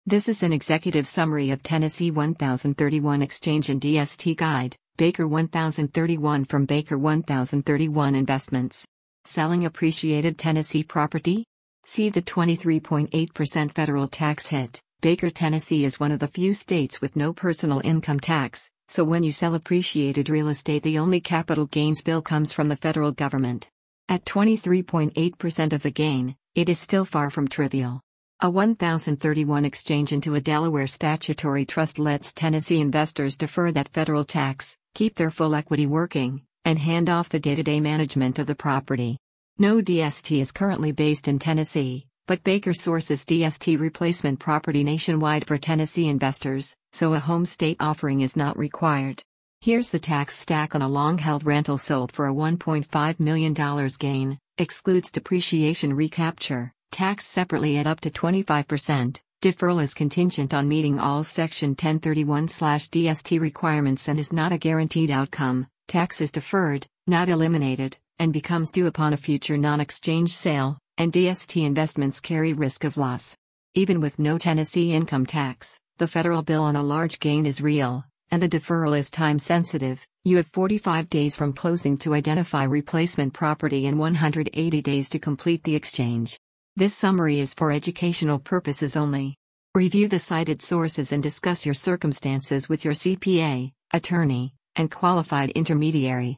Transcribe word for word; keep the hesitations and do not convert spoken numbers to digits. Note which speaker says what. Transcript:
Speaker 1: This is an executive summary of Tennessee one thousand thirty-one Exchange and D S T Guide, Baker one thousand thirty-one from Baker one thousand thirty-one Investments. Selling appreciated Tennessee property? See the twenty-three point eight percent federal tax hit. Baker, Tennessee is one of the few states with no personal income tax, so when you sell appreciated real estate, the only capital gains bill comes from the federal government. At twenty-three point eight percent of the gain, it is still far from trivial. A one thousand thirty-one exchange into a Delaware statutory trust lets Tennessee investors defer that federal tax, keep their full equity working, and hand off the day-to-day management of the property. No D S T is currently based in Tennessee, but Baker sources D S T replacement property nationwide for Tennessee investors, so a home state offering is not required. Here's the tax stack on a long-held rental sold for a one point five million dollars gain, excludes depreciation recapture, taxed separately at up to twenty-five percent, deferral is contingent on meeting all Section ten thirty-one D S T requirements and is not a guaranteed outcome, tax is deferred, not eliminated, and becomes due upon a future non-exchange sale, and D S T investments carry risk of loss. Even with no Tennessee income tax, the federal bill on a large gain is real, and the deferral is time-sensitive. You have forty-five days from closing to identify replacement property and one hundred eighty days to complete the exchange. This summary is for educational purposes only. Review the cited sources and discuss your circumstances with your C P A, attorney, and qualified intermediary.